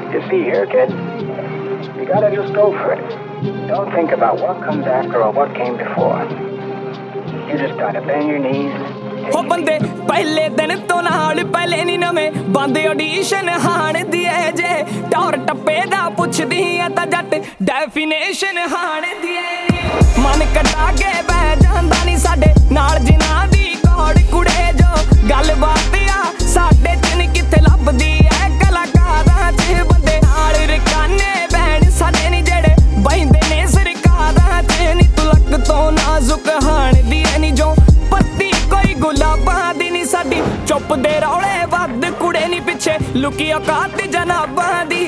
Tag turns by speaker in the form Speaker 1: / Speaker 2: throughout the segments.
Speaker 1: You see here, kid, you gotta just go for it. Don't think about what comes after or what came before. You just gotta bend your knees.
Speaker 2: हो बंदे पहले दिन तो नाल पहले नी नवे बंद ऑडिशन हाण दी है जे टौर टप्पे दा पुछदी है ता जट डेफिनेशन हाण दी है मन कटा के बह जांदा नी साडे नाल जिना दी कौड़ कुड़े जो गल बात आ साडे च नी किथे लभदी है कलाकारां च बंदे नाल रकाने बैण साडे नी जेड़े बहिंदे ने सरकारां च नी तुलक तो नाजुक हाण दी है नी जो पत्ती कोई गुलाबां दी नी साडी चुप दे रौले वध कुड़े नी पिछे लुकी औकात जनाबां दी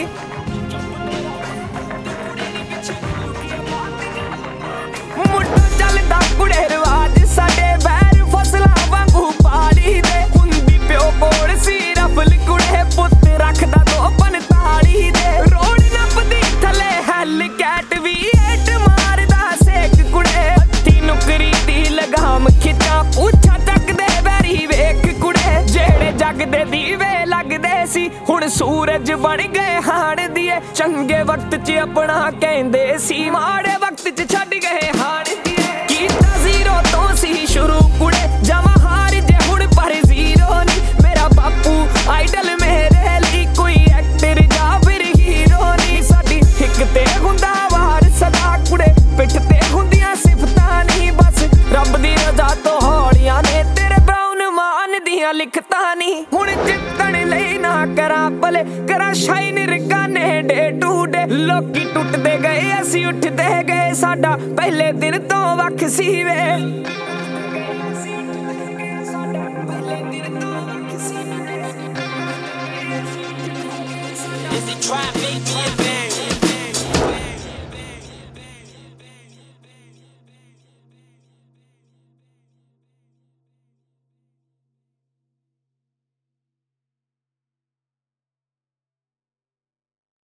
Speaker 2: मुंडा चलदा कुड़े रिवाज साडे बैर फसलां वांगू पाड़ी दे हुंदी प्यो कोल सी रफल कुड़े पुत्त रखदा दो 45 दे रोड नपदी थले हैल कैट भी एट मारदा सेक कुड़े हत्थी नुकरी दी लगाम खिच्चा पूछा तकदे बैरी वेख कुड़े जेड़े जग दे दीवे लगदे सी हुण सूरज बन गए हाण दिए चंगे वक्त च अपना कहंदे सी माड़े वक्त च छड्ड गए हाण दिए कीता जीरो तो सी शुरू कुड़े जमा हार जे हुण पर जीरो नी मेरा बापू आइडल मेरे ਲਈ कोई एक्टर जा फिर हीरो नी साडी हिक ते हुंदा वार सदा कुड़े पिठ ते हुंदियां सिफतां नी बस रब दी रज़ा तो हौलियां ने तेरे बाउन मान दियां लिखतां नी हुण जिੱਤਣ ਲਈ ना करा भले करा शाइन रकाने डे टू डे लोकी टुटदे गए ਅਸੀਂ ਉੱਠਦੇ ਗਏ ਸਾਡਾ ਪਹਿਲੇ ਦਿਨ ਤੋਂ ਵੱਖ ਸੀ ਵੇ
Speaker 3: Is it try make me a bad